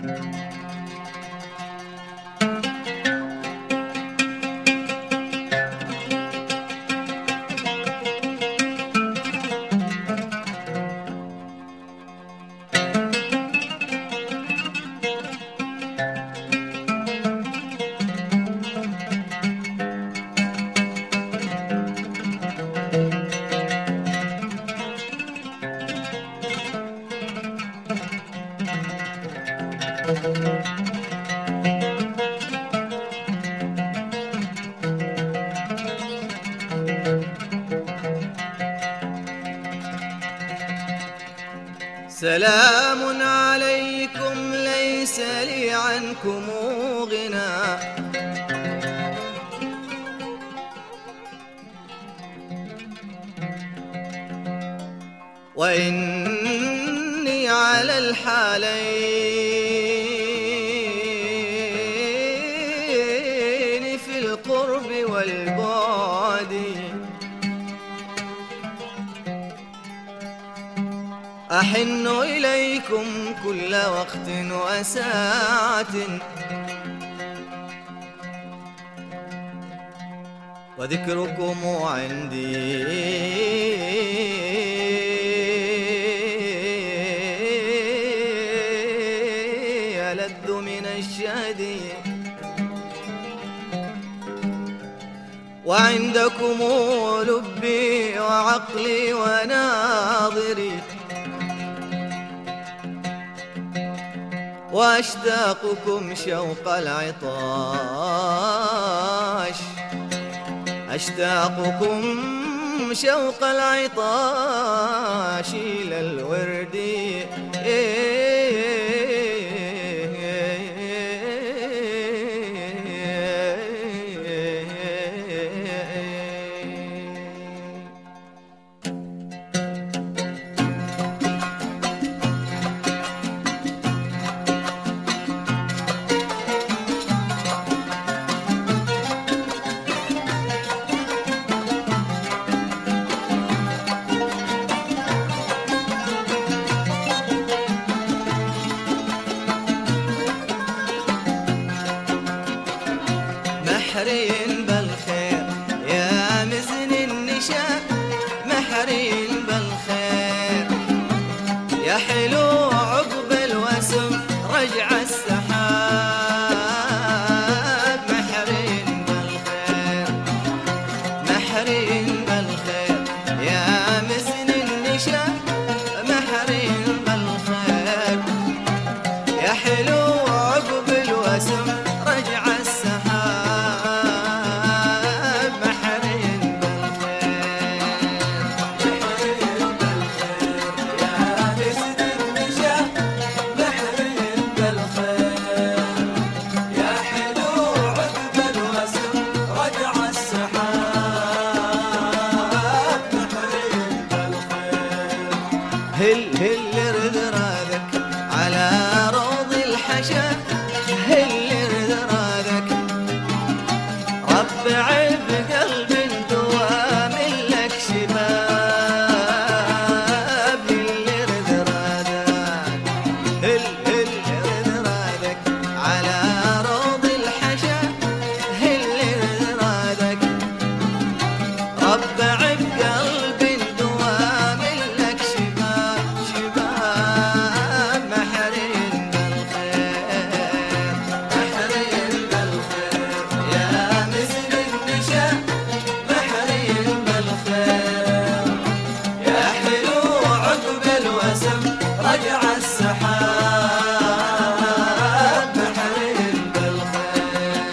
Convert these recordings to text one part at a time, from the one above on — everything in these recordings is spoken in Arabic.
سلام عليكم ليس لي عنكم غنى، وإني على الحالين في القرب والبعد أحن إليكم كل وقت وساعة، وذكركم عندي ألذ من الشهد، وعندكم لبي وعقلي وناظري، وأشتاقكم شوق العطاش، أشتاقكم شوق العطاش إلى الورد. محرين بالخير يا مزن النشاء، محرين بالخير يا حلو عقب الوسم رجع السحاب، محرين بالخير محرين بالخير يا مزن النشاء، محرين بالخير يا حلو عقب الوسم رجع هل رد رادك على روض الحشا، هل رد رادك ربع بقلب دوام لك شباب، هل رد رادك هل رد رادك على روض الحشا، هل رد رادك ربع بقلب دوام لك شباب، شباب محرين بالخير محرين بالخير يا مزن النشاء، محرين بالخير يا حلو عقب الوسم رجع السحاب، محرين بالخير.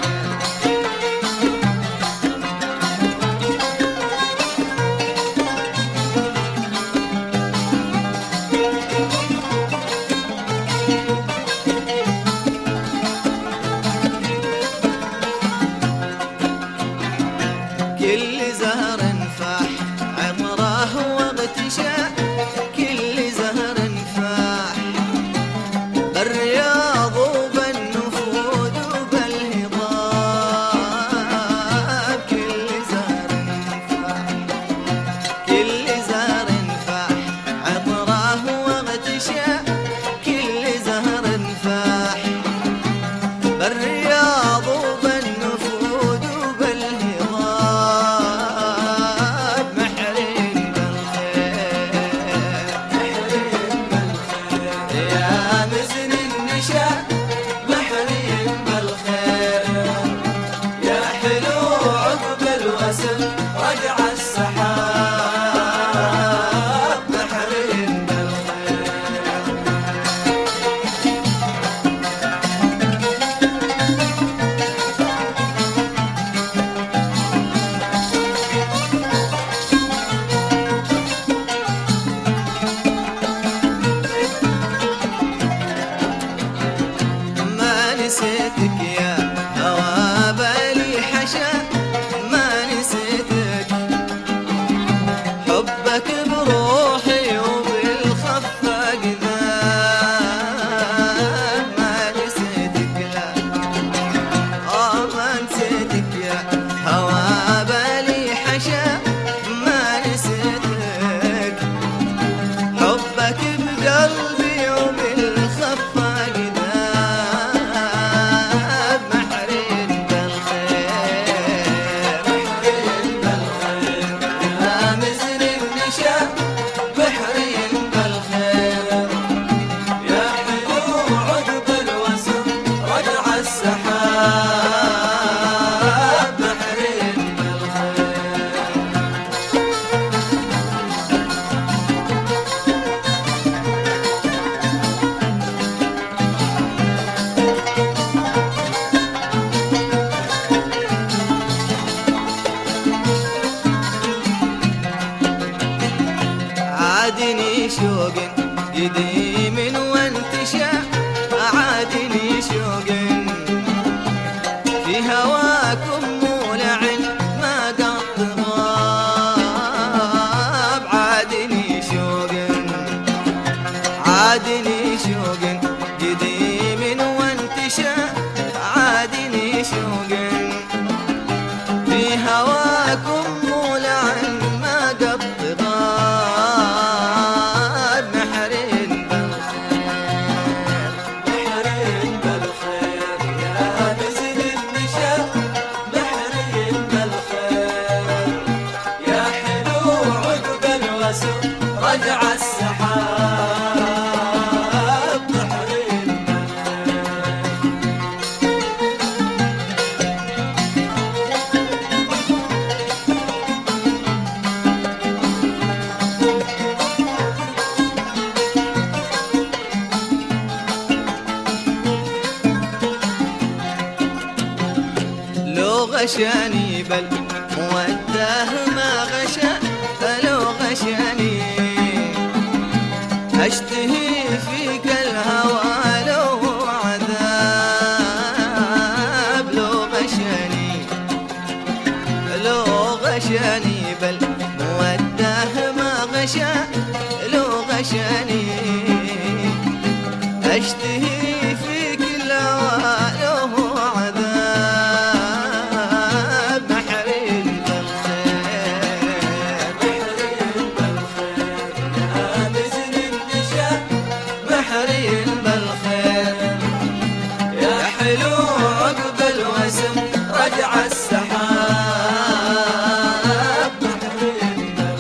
كل زهر فاح عطره واغتشاء، كل زهر فاح بالرياض وبالنفود وبالهضاب، كل زهر فاح كل زهر فاح عطره واغتشاء، كل زهر فاح مزن النشا بحري بالخير، يا حلو عقب الوسم رجع السحاب بحري بالخير. نسيتك يا هوا بالي حشا، ما نسيتك حبك بروحي وبالخفاق ذاب، ما نسيتك لا ما نسيتك يا هوا بالي حشا، ما نسيتك حبك بقلبي وبالخفاق ذاب. عادني شوق قديم وانتشى، عادني شوق في هواكم مولع ما قط غاب، عادني شوق عادني شوق قديم وانتشى، عادني شوق في هواكم مولع ما قط غاب. بحرين بالخير يا مزن النشا، بحرين بالخير يا حلو عقب الوسم رجع السحاب. بحرين غشاني بل موداه ما غشا، لو غشاني أشتهي فيك الهوى لو عذاب، لو غشاني بل موداه ما غشا، لو غشاني أشتهي فيك الهوى لو عذاب. بحرين بالخير يا مزن النشا، بحرين بالخير يا حلو عقب الوسم رجع السحاب. بحرين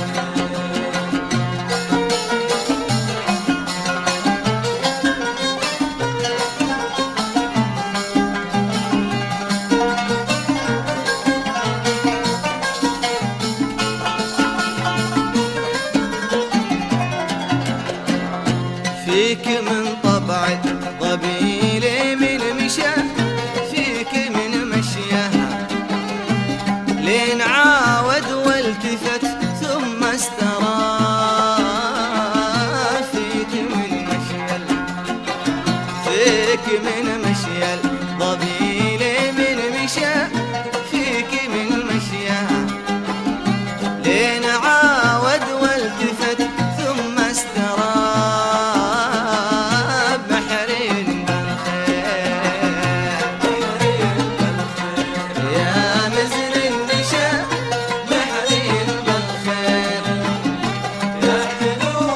فيك من طبع طبيلي من مشى، فيك من مشيها لين عاود والتفت ثم استراح، فيك من مشيل طبيلي من مشى، فيك من مشيها لين عاود والتفت ثم استراح.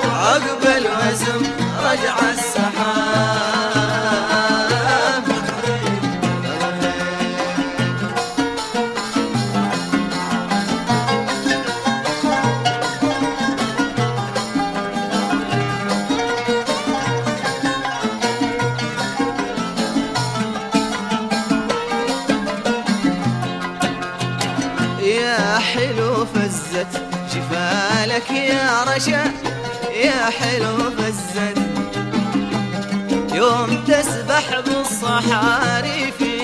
رجع السحاب. لك يا رشا يا حلو بالزد، يوم تسبح بالصحاري في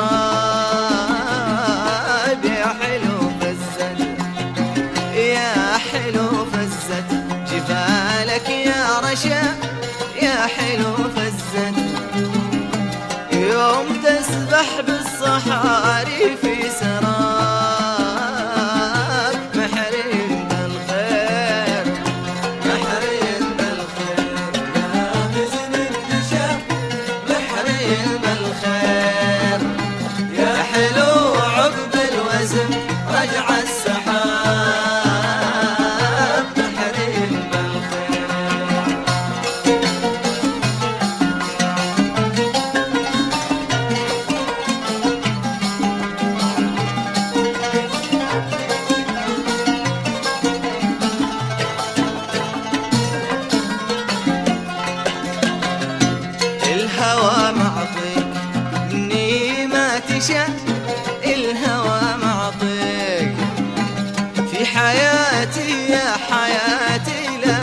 سراب يا حلو بالزد، يا حلو بالزد، جبالك يا رشا يا حلو بالزد، يوم تسبح بالصحاري في سراب محرين بالخير، محرين بالخير يا مزن النشا، محرين بالخير يا حلو عقب الوزن رجع السحاب، محرين بالخير. الهوى معطيك مني ما تشاء، الهوى معطيك في حياتي يا حياتي لا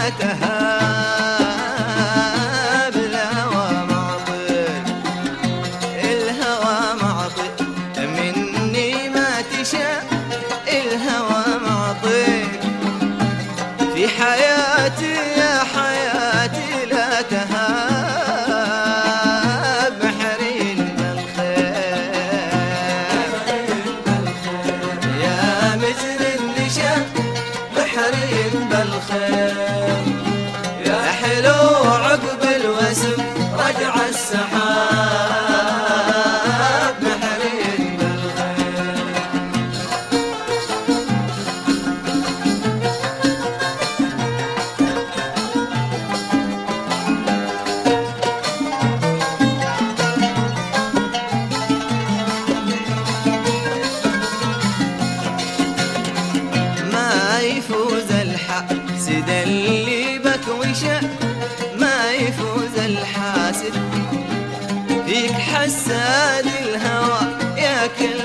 تهاب، الهوى معطيك، الهوى معطيك مني ما تشاء، الهوى معطيك في حياتي يا حياتي لا تهاب، محرين بالخير يا مجر النشا، محرين بالخير يا حلو عقب الوسم رجع السحاب، محرين بالخير. ما يفوز الحاسد اللي بك وشاء، ما يفوز الحاسد فيك حساد الهوى ياكل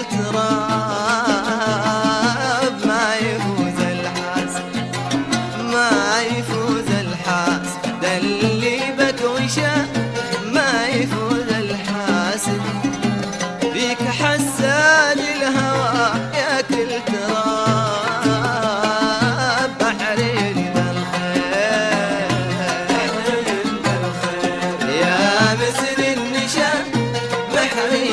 تراب، ما يفوز الحاسد، ما يفوز الحاسد اللي بك وشاء، ما يفوز الحاسد فيك حساد الهوى ياكل تراب، محرين بالخير يا مزن النشا، محرين